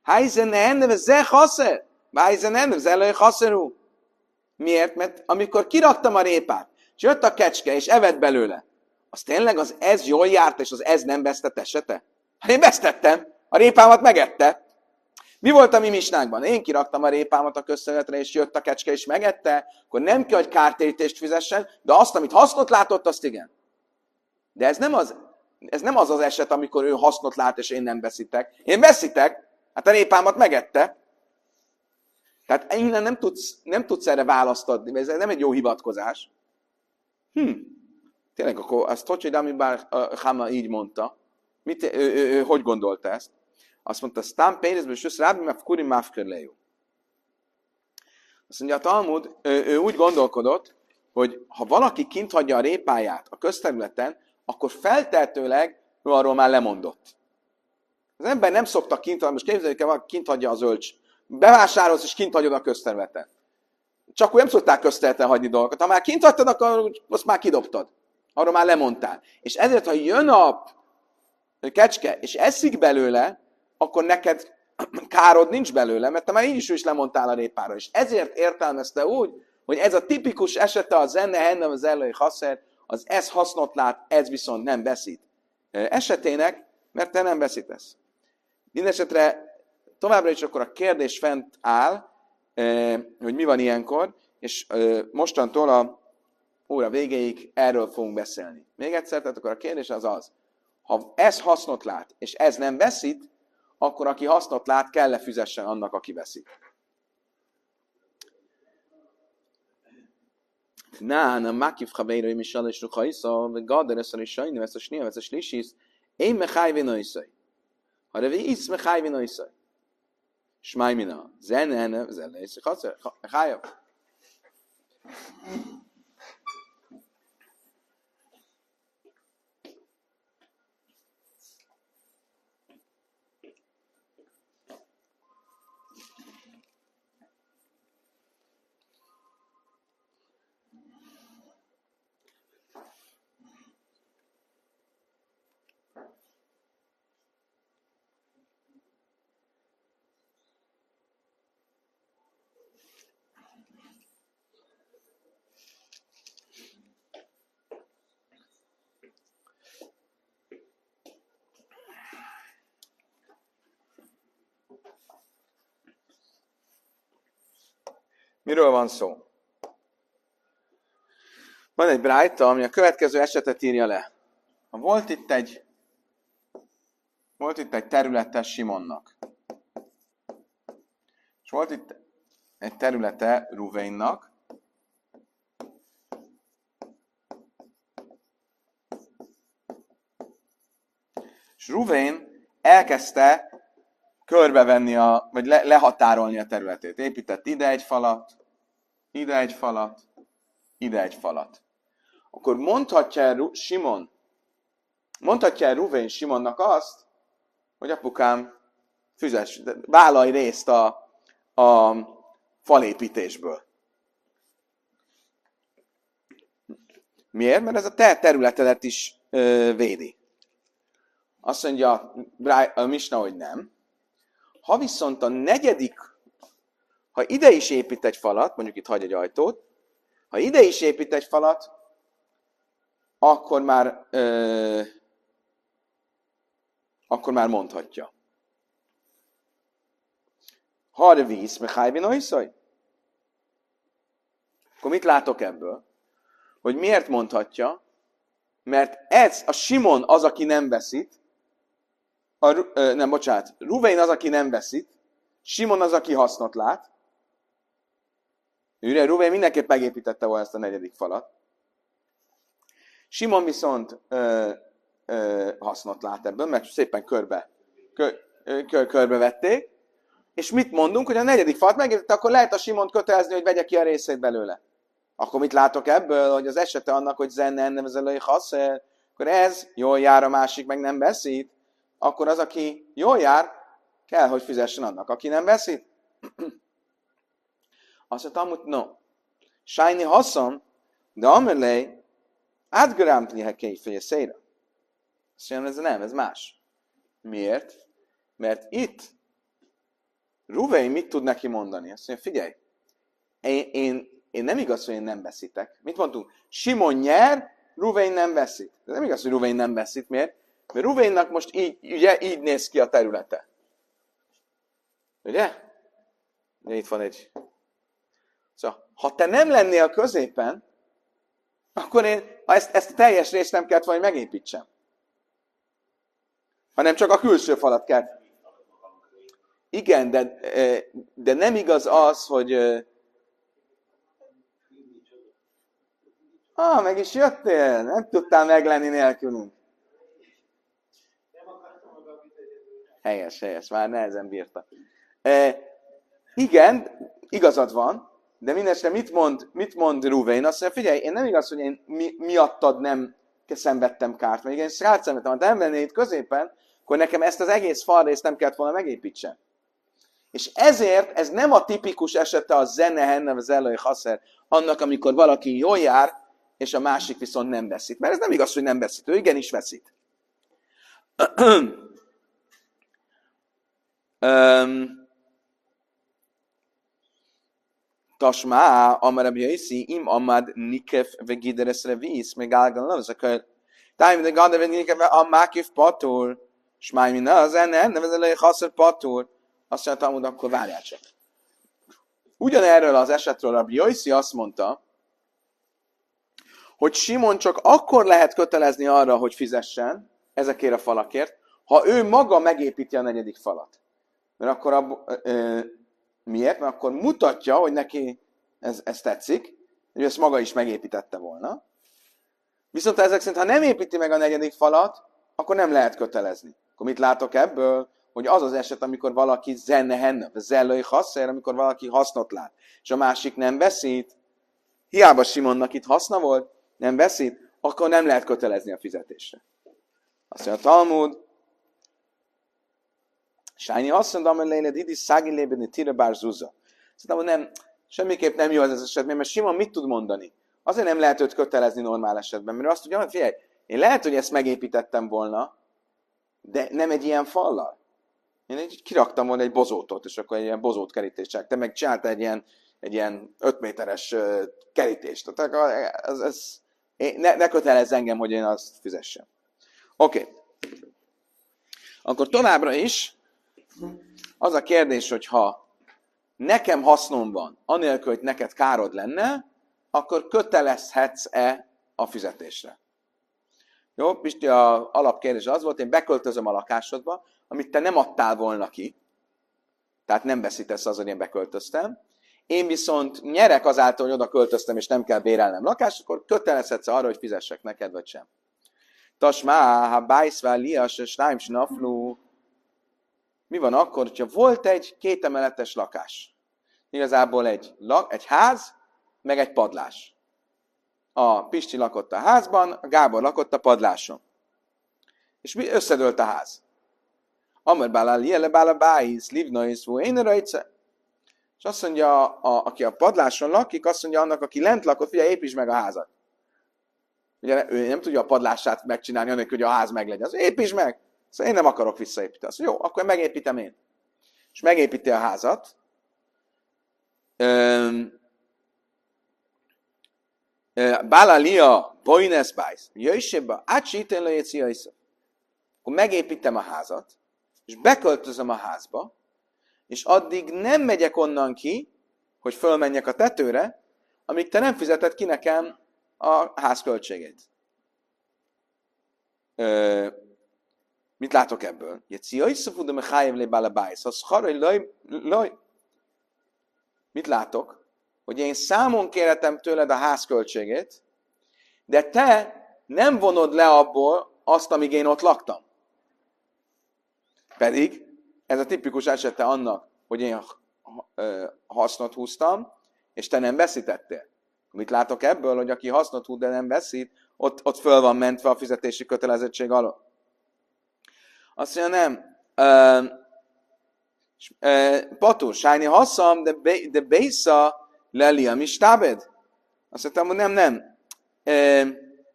A: Miért? Mert amikor kiraktam a répát, és jött a kecske, és evett belőle, az tényleg az ez jól járt, és az ez nem vesztett esete? Hát én vesztettem, a répámat megette. Mi volt a mi misnákban? Én kiraktam a répámat a közszövetre, és jött a kecske, és megette, akkor nem kell, hogy kártérítést fizessen, de azt, amit hasznot látott, azt igen. De ez nem az, ez nem az az eset, amikor ő hasznot lát, és én nem veszítek. Én veszítek, hát a répámat megette. Tehát innen nem tudsz, nem tudsz erre választ adni, ez nem egy jó hivatkozás. Hm. Tényleg, akkor azt hogy, hogy Amibár Hama így mondta. Mit, ő, ő, ő, ő, hogy gondolta ezt? Azt mondta, Stam Pénzből, és Rábi Mafkuri Mafkörlejú. Azt mondja, a Talmud, ő, ő úgy gondolkodott, hogy ha valaki kint hagyja a répáját a közterületen, akkor feltehetőleg ő arról már lemondott. Az ember nem szokta kint hagyni, most képzeljük el, valaki kint hagyja az ölcs. Bevásárolsz, és kint hagyod a közterületen. Csak úgy nem szokták közterületen hagyni dolgokat. Ha már kint hagytad, akkor azt már kidobtad. Arról már lemondtál. És ezért, ha jön a kecske, és eszik belőle, akkor neked károd nincs belőle, mert te már így is, is lemondtál a répára. És ezért értelmezte úgy, hogy ez a tipikus esete a zenne, hennem az ellői haszer, az ez hasznot lát, ez viszont nem veszít esetének, mert te nem veszítesz. Mindenesetre továbbra is akkor a kérdés fent áll, hogy mi van ilyenkor, és mostantól a óra végéig erről fogunk beszélni. Még egyszer, tehát akkor a kérdés az az, ha ez hasznot lát, és ez nem veszít, akkor aki hasznot lát, kell-e fizessen annak, aki veszít. Na, na, makif chaveiro, im is alesru chaisa, ve gader eszar is sajni, vesz a snia, vesz a slisis, én mechajvi noiszai. Ha revi isz mechajvi noiszai. Shmai mina, zene hene, zene isz chaser, mechajav. Miről van szó? Van egy brájta, ami a következő esetet írja le. Volt itt egy, volt itt egy területe Simonnak. És volt itt egy területe Ruvénnak. És Ruvén elkezdte körbevenni, a, vagy le, lehatárolni a területét. Épített ide egy falat, ide egy falat, ide egy falat. Akkor mondhatja el Simon, mondhatja el Ruvén Simonnak azt, hogy apukám, füzes, vállalj részt a, a falépítésből. Miért? Mert ez a te területedet is ö, védi. Azt mondja a Misna, hogy nem. Ha viszont a negyedik, ha ide is épít egy falat, mondjuk itt hagy egy ajtót, ha ide is épít egy falat, akkor már, ö, akkor már mondhatja. Ha víz, meg hájvinojszaj? Akkor mit látok ebből? Hogy miért mondhatja? Mert ez, a Simon az, aki nem veszít, a, ö, nem, bocsánat, Ruvén az, aki nem veszít, Simon az, aki hasznot lát. Ugye, Ruvén mindenképp megépítette volna ezt a negyedik falat. Simon viszont ö, ö, hasznot lát ebből, mert szépen körbe, kör, kör, körbevették. És mit mondunk, hogy a negyedik falat megépítette, akkor lehet a Simont kötelezni, hogy vegye ki a részét belőle. Akkor mit látok ebből, hogy az esete annak, hogy zenne nem az elői használ, akkor ez jól jár, a másik meg nem veszít, akkor az, aki jól jár, kell, hogy fizessen annak, aki nem veszít. Azt mondtam, hogy no, Sájni haszom, de amelé átgerámtli ha kéjfeje széra. Azt mondja, ez nem, ez más. Miért? Mert itt Ruvén mit tud neki mondani? Azt mondja, figyelj, én, én, én nem igaz, hogy én nem veszítek. Mit mondtunk? Simon nyer, Ruvén nem veszít. De nem igaz, hogy Ruvén nem veszít. Miért? Mert Ruvénnak most így, ugye, így néz ki a területe. Ugye? Ugye itt van egy... Szóval, ha te nem lennél a középen, akkor én ezt, ezt a teljes részt nem kellett volna, hogy megépítsem. Hanem csak a külső falat kell. Igen, de, de nem igaz az, hogy... Ah, meg is jöttél, nem tudtál meglenni nélkülünk. Helyes, helyes, már nehezen bírta. E, igen, igazad van, de mindestre mit mond, mit mond Ruvén? Azt mondja, figyelj, én nem igaz, hogy én mi, miattad nem szenvedtem kárt, mert igen, rád szenvedtem, ha nem lennél itt középen, akkor nekem ezt az egész falrészt nem kellett volna megépítsem. És ezért ez nem a tipikus esete a zenehen, nem az elői haszer, annak, amikor valaki jól jár, és a másik viszont nem veszít. Mert ez nem igaz, hogy nem veszít, ő igenis veszít. um, Tasmá, amarab jaiszi, im amad nikef vegidereszre víz, meg álgal nem, ez a kör. Tájm, de gada vegidereszre nikef, a mákif patul, smáj minna, az enne, nem ez elői haszer patul. Azt mondta, hogy akkor várjál csak. Ugyanerről az esetről Rabbi Yossi azt mondta, hogy Simon csak akkor lehet kötelezni arra, hogy fizessen ezekért a falakért, ha ő maga megépíti a negyedik falat. Mert akkor abba, ö, miért? Mert akkor mutatja, hogy neki ez, ez tetszik, hogy ezt maga is megépítette volna. Viszont ezek szerint, ha nem építi meg a negyedik falat, akkor nem lehet kötelezni. Akkor mit látok ebből? Hogy az az eset, amikor valaki zennehen, zellői haszer, amikor valaki hasznot lát, és a másik nem veszít, hiába Simonnak itt haszna volt, nem veszít, akkor nem lehet kötelezni a fizetésre. Azt mondja a Talmud, Sájni azt mondja, hogy léled idi szági lébedni tire bár zúza. Szerintem, nem, semmiképp nem jó ez az esetben, mert Simon mit tud mondani? Azért nem lehet őt kötelezni normál esetben, mert azt tudja, hogy figyelj, én lehet, hogy ezt megépítettem volna, de nem egy ilyen fallal. Én egy, kiraktam volna egy bozótot, és akkor egy ilyen bozót kerítést. Te meg csináltál egy ilyen, egy ilyen öt méteres uh, kerítést. Tehát ez, ez, ne, ne kötelezz engem, hogy én azt fizessem. Oké. Okay. Akkor továbbra is az a kérdés, hogy ha nekem hasznom van, anélkül, hogy neked károd lenne, akkor kötelezhetsz-e a fizetésre? Jó, Pisti, az alapkérdés az volt, én beköltözöm a lakásodba, amit te nem adtál volna ki, tehát nem veszítesz az, hogy én beköltöztem. Én viszont nyerek azáltal, hogy oda költöztem, és nem kell bérelnem lakást, akkor kötelezhetsz arra, hogy fizessek neked, vagy sem. Tasmá, ha bájszvál lias, és náim snaflú. Mi van akkor, hogyha volt egy kétemeletes lakás? Igazából egy, egy ház, meg egy padlás. A Pisti lakott a házban, a Gábor lakott a padláson. És mi összedőlt a ház. Amar bálá liele bálá báisz, livnaisz, vó, én rajce. És azt mondja, a, aki a padláson lakik, azt mondja annak, aki lent lakott, figyelj, építs meg a házat. Ugye ő nem tudja a padlását megcsinálni, annak, hogy a ház meglegyen. Az építs meg! Szóval én nem akarok visszaépíteni. Azt mondja, jó, akkor megépítem én. És megépíti a házat. Bálá lia, bojnesz bájsz. Jöjjsébe, átsíten lejéci jöjjsze. Akkor megépítem a házat, és beköltözöm a házba, és addig nem megyek onnan ki, hogy fölmenjek a tetőre, amíg te nem fizeted ki nekem a ház költségét. Ö, mit látok ebből? Mit látok? Hogy én számon kérhetem tőled a ház költségét, de te nem vonod le abból azt, amíg én ott laktam. Pedig ez a tipikus esete annak, hogy én hasznot húztam, és te nem veszítettél. Mit látok ebből, hogy aki hasznot húz, de nem veszít, ott, ott föl van mentve a fizetési kötelezettség alól. Azt mondja, nem. Uh, uh, Patur, sájni haszam, de, be, de beisza leli a mistábed. Azt mondtam, hogy nem, nem. E,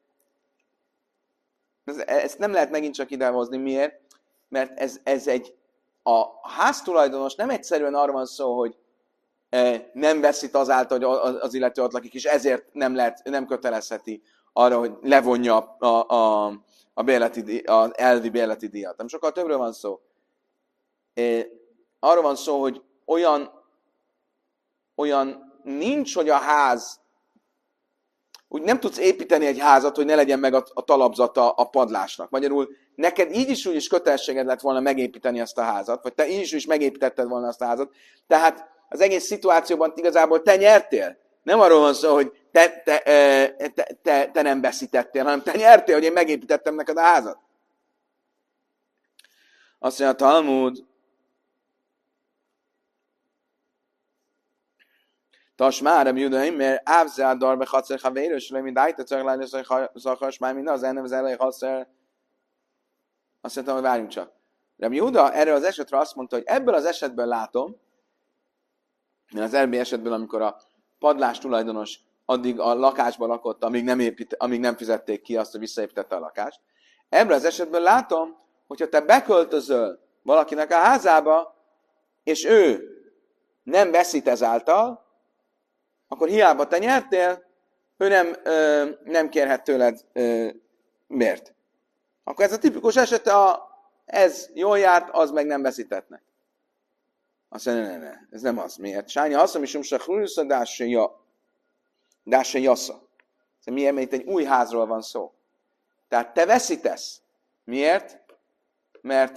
A: ezt nem lehet megint csak idehozni. Miért? Mert ez, ez egy, a háztulajdonos nem egyszerűen arra van szó, hogy e, nem veszít azáltal, hogy az illető ott lakik, és ezért nem, lehet, nem kötelezheti arra, hogy levonja a, a, a, a bérleti, az elvi bérleti díjat. Nem sokkal többről van szó. E, arra van szó, hogy olyan, olyan nincs, hogy a ház, úgy nem tudsz építeni egy házat, hogy ne legyen meg a, a talapzata a padlásnak. Magyarul neked így is úgy is kötelességed lett volna megépíteni azt a házat, vagy te így is úgy is megépítetted volna azt a házat. Tehát az egész szituációban igazából te nyertél. Nem arról van szó, hogy te, te, te, te, te nem veszítettél, hanem te nyertél, hogy én megépítettem neked a házat. Azt mondja a Talmud, Tasmár, Rabbi Juda, mert ávzál darbe hatszer havéros, le mint ájta caglány, szakas, már minden az ennem az elej hatszer. Azt mondtam, hogy várjunk csak. Rabbi Juda erre az esetre azt mondta, hogy ebből az esetben látom, mert az előbbi esetben, amikor a padlás tulajdonos addig a lakásban lakott, amíg nem, épít, amíg nem fizették ki azt, hogy visszaépítette a lakást. Ebből az esetben látom, hogyha te beköltözöl valakinek a házába, és ő nem veszít ezáltal, akkor hiába te nyertél, ő nem, ö, nem kérhet tőled ö, miért. Akkor ez a tipikus eset, a, ez jól járt, az meg nem veszítetnek. Azt mondja, ne, ne, ne, ez nem az. Miért? Sánya azt mondja, hogy Sumsa Dáse Jasza. Miért? Mert itt egy új házról van szó. Tehát te veszítesz. Miért? Mert,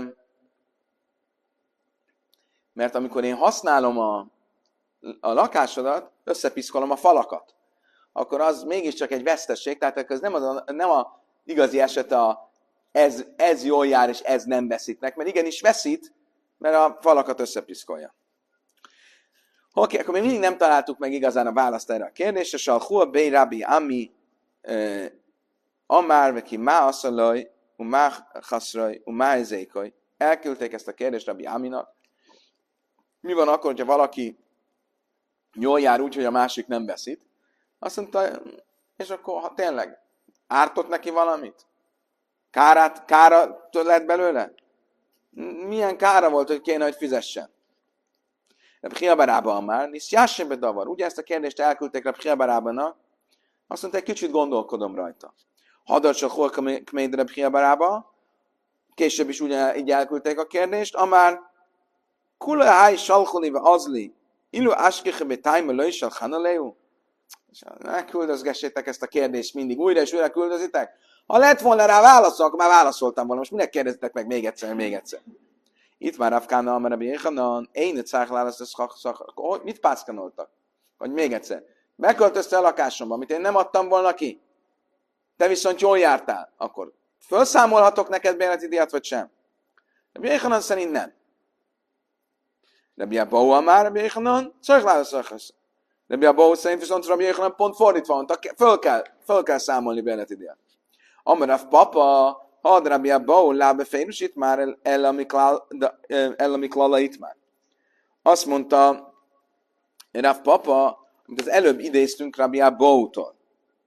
A: mert amikor én használom a, a lakásodat, összepiszkolom a falakat, akkor az mégiscsak egy vesztesség, tehát ez nem, az a, nem a igazi eset a ez, ez jól jár, és ez nem veszítnek, mert igenis veszít, mert a falakat összepiszkolja. Oké, okay, akkor még mindig nem találtuk meg igazán a választ erre a kérdésre. Salchua bei Rabbi Ami uh, Amár veki má asszalaj, umá haszraj, umá ezékaj. Elküldték ezt a kérdést Rabbi Aminak. Mi van akkor, hogyha valaki jól jár úgy, hogy a másik nem veszít? Azt mondta, és akkor ha tényleg ártott neki valamit? Kárát, kára lett belőle? Milyen kára volt, hogy kéne, hogy fizessen? Rabbi Chia bar Abba már, nisz jássebe davar. Ugye ezt a kérdést elküldték Rabbi Chia bar Abba-nak, azt mondta, egy kicsit gondolkodom rajta. Hadarcsak hol kméd Rabbi Chia bar Abba, később is ugye így elküldték a kérdést, amár kula háj salcholi ve azli, ilu áskiche be tájma löj salchanaleu. Ne küldözgessétek ezt a kérdést mindig, újra és újra küldözitek. Ha lett volna rá válaszol, akkor már válaszoltam volna. Most minek kérdeztek meg még egyszer, még egyszer. Itt már Rafkána, mert Rabbi Yechanan, én egy száklálasz, ez szak, mit pászkanoltak? Vagy még egyszer. Beköltözte a lakásomba, amit én nem adtam volna ki. Te viszont jól jártál. Akkor felszámolhatok neked bérleti díjat, vagy sem? Rabbi Yechanan szerint nem. Rabbi Abba már, Rabbi Yechanan, száklálasz, szakasz. Rabbi Abba szerint viszont Rabbi Yechanan pont fordítva mondta, föl kell, föl kell számolni bérleti díjat. Amarav papa, had Rabbi Abba lábe fejrusít már el, ami klalait már. Azt mondta Rav papa, amit az előbb idéztünk Rabbi Abba-tól,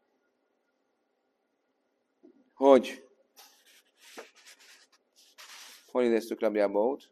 A: hogy hol idéztük Rabbi Abba-t?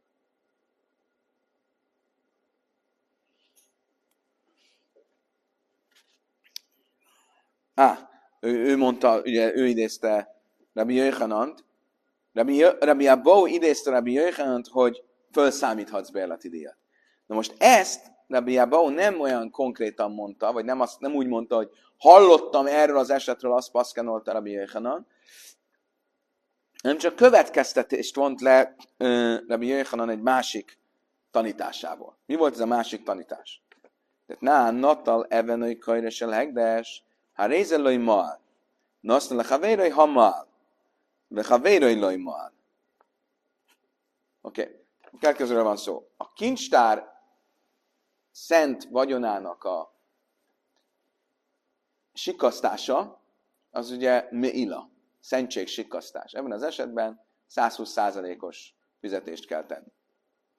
A: Ah, ő, ő mondta, ugye ő idézte Rabbi Jöjhanant, Rabbi, Rabbi Abba idézte Rabbi Jöjhanant, hogy felszámíthatsz bérleti díjat. Na most ezt Rabbi Abba nem olyan konkrétan mondta, vagy nem, azt, nem úgy mondta, hogy hallottam erről az esetről, azt paszkenolta Rabbi Jöjhanan, hanem csak következtetést vont le uh, Rabbi Jöjhanan egy másik tanításából. Mi volt ez a másik tanítás? Tehát ná, natal evenői kajresel hegdes, ha rézelői maal, naszna le havérői ha maal, de havérői lői maal. Oké, okay. A következőről van szó. A kincstár szent vagyonának a sikasztása, az ugye meila, szentség sikasztás. Ebben az esetben száz húsz százalékos fizetést kell tenni.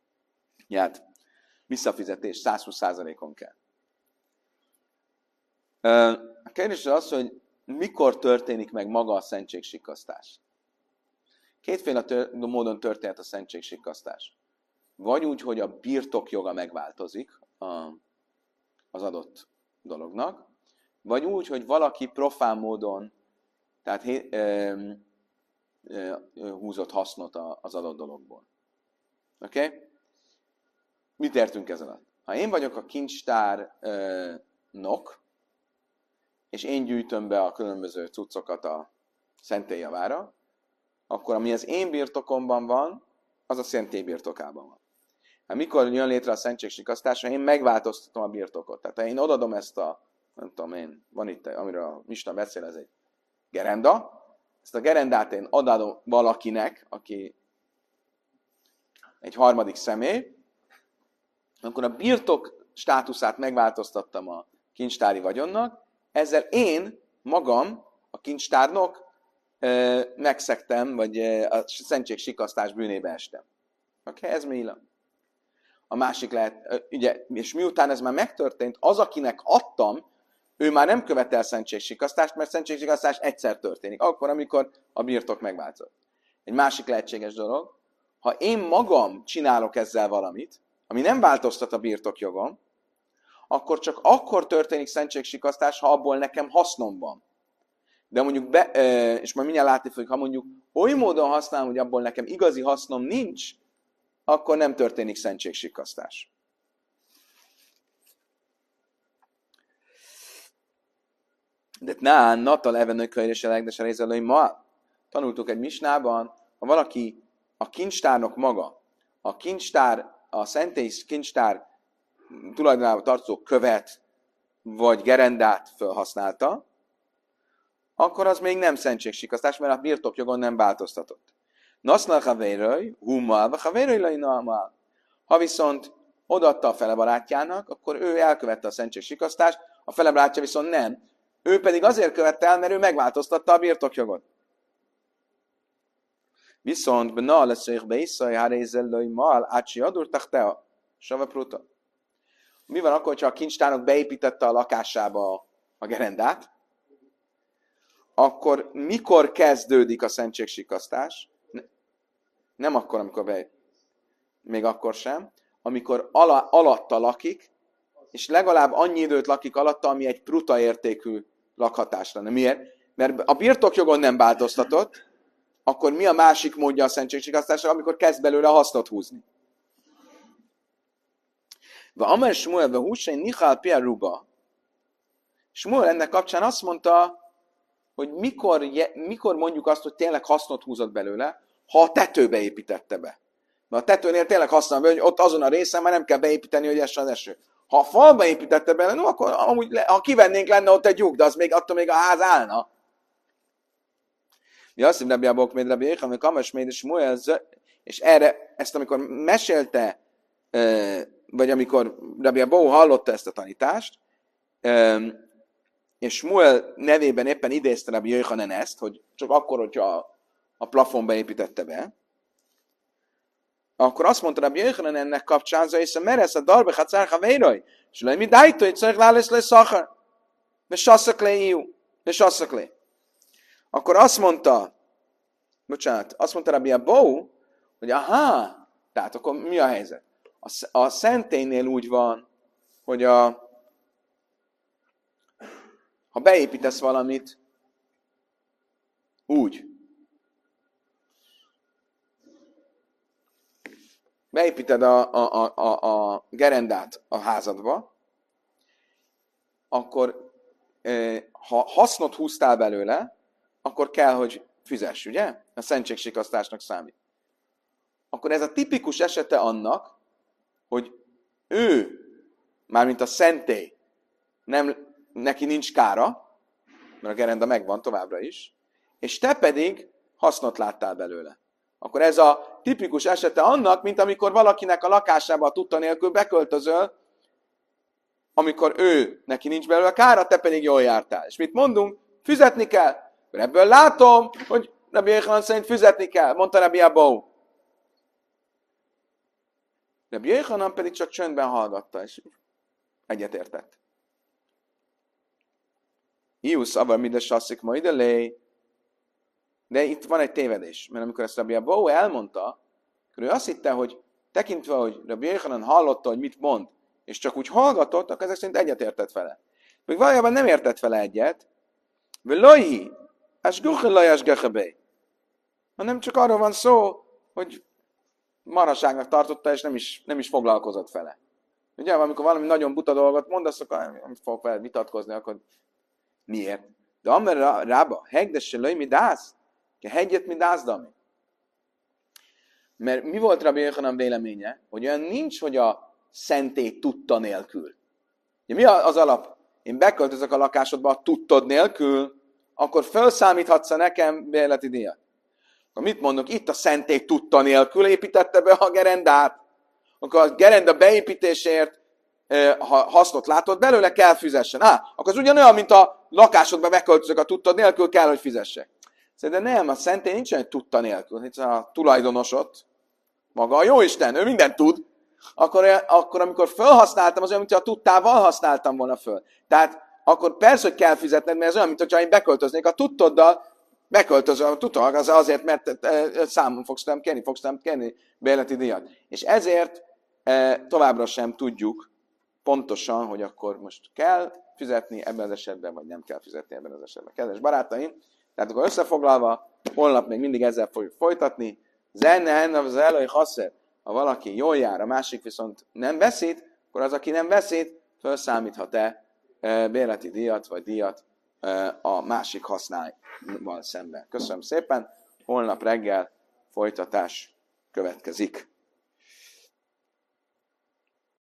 A: Hát, visszafizetés száz húsz százalékon kell. A kérdés az, hogy mikor történik meg maga a szentségsikasztás. Kétféle tör- módon történhet a szentségsikasztás. Vagy úgy, hogy a birtokjoga megváltozik a, az adott dolognak, vagy úgy, hogy valaki profán módon, tehát hé, ö, ö, ö, húzott hasznot az adott dologból. Oké? Okay? Mit értünk ez alatt? Ha én vagyok a kincstárnok, és én gyűjtöm be a különböző cuccokat a szentély javára, akkor ami az én birtokomban van, az a szentély birtokában van. Hát mikor jön létre a szentségsikasztása, én megváltoztatom a birtokot. Tehát ha én odadom ezt a, nem tudom én, van itt, amiről a Misna beszél, ez egy gerenda, ezt a gerendát én adom valakinek, aki egy harmadik személy, akkor a birtok státuszát megváltoztattam a kincstári vagyonnak, ezzel én magam, a kincstárnok, megszegtem, vagy a szentségsikasztás bűnébe estem. Oké, okay? Ez Mila. A másik lehet, ugye, és miután ez már megtörtént, az, akinek adtam, ő már nem követel szentségsikasztást, mert szentségsikasztás egyszer történik, akkor, amikor a birtok megváltozott. Egy másik lehetséges dolog, ha én magam csinálok ezzel valamit, ami nem változtat a birtokjogom, akkor csak akkor történik szentségsikasztás, ha abból nekem hasznom van. De mondjuk, be, és majd mindjárt látni fogjuk, ha mondjuk oly módon használom, hogy abból nekem igazi hasznom nincs, akkor nem történik szentségsikasztás. De ná, natal evenőkönyv és elegdes a részelői ma. Tanultuk egy misnában, ha valaki a kincstárnok maga, a kincstár, a szentély kincstár tulajdonában tartozó követ, vagy gerendát felhasználta, akkor az még nem szentségsikasztás, mert a birtokjogon nem változtatott. Nasznal havéröj, hummal, vagy havéröj lajnalmal. Ha viszont odaadta a fele barátjának, akkor ő elkövette a szentségsikasztást, a fele barátja viszont nem. Ő pedig azért követte el, mert ő megváltoztatta a birtokjogot. Viszont bena leszőjük beiszaj, hárézellői mal, ácsi adurtaktea, savapruta. Mi van akkor, ha a kincstárnok beépítette a lakásába a gerendát? Akkor mikor kezdődik a szentségsikasztás? Nem akkor, amikor be... Még akkor sem. Amikor ala, alatta lakik, és legalább annyi időt lakik alatta, ami egy pruta értékű lakhatás lenne. Miért? Mert a birtokjogon nem változtatott, akkor mi a másik módja a szentségsikasztásra, amikor kezd belőle hasznot húzni? Va Amar Shmuel ve Hussein Nichal Pia Ruba. Shmuel ennek kapcsán azt mondta, hogy mikor, mikor mondjuk azt, hogy tényleg hasznot húzott belőle, ha a tetőbe építette be. Mert a tetőnél tényleg használ be, hogy ott azon a részen már nem kell beépíteni, hogy essen az eső. Ha a falba építette bele, no, akkor amúgy, le, ha kivennénk, lenne ott egy lyuk, de az még, attól még a ház állna. Mi azt mondja, Rabbi Abok, Rabbi Jéha, amikor Kamas Méd és Shmuel, és erre, ezt amikor mesélte, vagy amikor Rabbi Abó hallotta ezt a tanítást, és Shmuel nevében éppen idézte Rabbi Jéhanen ezt, hogy csak akkor, hogyha a plafonba építette be, akkor azt mondta Rabbi Jéhanen ennek kapcsán, hogy meresz a darbe hatszár havéroj, és le mi dájtó, hogy csak lálesz le szachar, és sasszak le iú, és sasszak le. Akkor azt mondta, bocsánat, azt mondta Rabbi Abó, hogy aha, tehát akkor mi a helyzet? A, a szentélynél úgy van, hogy a, ha beépítesz valamit, úgy, beépíted a, a, a, a gerendát a házadba, akkor ha hasznot húztál belőle, akkor kell, hogy fizess, ugye? A szentségsikasztásnak számít. Akkor ez a tipikus esete annak, hogy ő, mármint a szentély, nem, neki nincs kára, mert a gerenda megvan továbbra is, és te pedig hasznot láttál belőle. Akkor ez a tipikus esete annak, mint amikor valakinek a lakásába a tudta nélkül beköltözöl, amikor ő, neki nincs belőle kára, te pedig jól jártál. És mit mondunk? Fizetni kell. Ebből látom, hogy Rabbi Jéhanan szerint fizetni kell, mondta Rabbi Abó. Rabbi Jéhanan pedig csak csöndben hallgatta, és egyetértett. Iusz avar mides sasszik ma ide lé. De itt van egy tévedés, mert amikor ezt Rabbi Abbahu elmondta, akkor ő azt hitte, hogy tekintve, hogy Rabbi Yochanan hallotta, hogy mit mond, és csak úgy hallgatott, akkor ezek szerint egyetértett vele. Még valójában nem értett vele egyet, V'lohi, asguche laj asgeche bej. Hanem csak arról van szó, hogy maraságnak tartotta, és nem is, nem is foglalkozott vele. Ugye, amikor valami nagyon buta dolgot mondasz, akkor nem fog vele vitatkozni, akkor miért? De amire rába, hegdesse laj mi dász? Ke hegyet mi dászdami. Mert mi volt Rabbi Yochanan véleménye? Hogy olyan nincs, hogy a szentély tudta nélkül. Ugye, mi az alap? Én beköltözök a lakásodba a tudtod nélkül, akkor felszámíthatsz nekem bérleti díjat. Akkor mit mondok? Itt a szentély tudta nélkül építette be a gerendát. Akkor a gerenda beépítésért, ha hasznot látod belőle, kell fizessen. Á, akkor az ugyanolyan, mint a lakásodba beköltözök a tudtad nélkül, kell, hogy fizessek. De nem, a szentély nincsen, hogy tudta nélkül. Itt a tulajdonosot, maga a Jóisten, ő mindent tud. Akkor, akkor amikor felhasználtam, az olyan, mint a tudtával használtam volna föl. Tehát akkor persze, hogy kell fizetned, mert ez olyan, mint hogyha én beköltöznék a tudtoddal, beköltözöm a tudtod, az azért, mert számon fogsz nem kérni, fogsz nem kérni bérleti díjat. És ezért továbbra sem tudjuk pontosan, hogy akkor most kell fizetni ebben az esetben, vagy nem kell fizetni ebben az esetben. Kedves barátaim, tehát akkor összefoglalva, holnap még mindig ezzel fogjuk folytatni. Zenne ennek az elő, haszer. Ha valaki jól jár, a másik viszont nem veszít, akkor az, aki nem veszít, felszámíthat-e bérleti díjat, vagy díjat a másik használval szemben. Köszönöm szépen, holnap reggel folytatás következik.